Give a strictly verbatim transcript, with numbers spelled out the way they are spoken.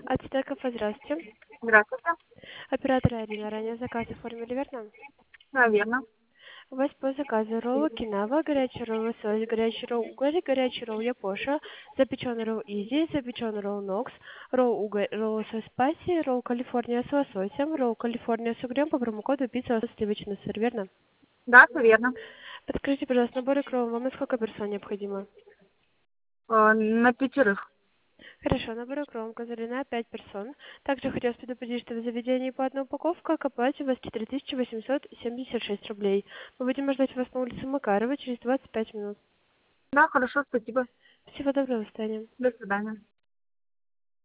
Ацтеков, здравствуйте. Здравствуйте. Оператор Арина, ранее заказ оформили, верно? Наверно. У вас по заказу роллы кинава, горячий ролл лосось, горячий ролл уголь, горячий ролл япоша, запеченный ролл изи, запеченный ролл нокс, ролл уголь, ролл лосось спайси, ролл калифорния с лососем, ролл калифорния с угрем по промокоду пицца лосось сливочный сыр, верно? Да, всё верно. Подскажите, пожалуйста, набор икров вам на сколько персон необходимо? Э, на пятерых. Хорошо, набор икров указали на пять персон. Также хотелось предупредить, что в заведении по одной упаковке к оплате у вас четыре тысячи восемьсот семьдесят шесть рублей. Мы будем ждать вас на улице Макарова через двадцать пять минут. Да, хорошо, спасибо. Всего доброго, до свидания. До свидания.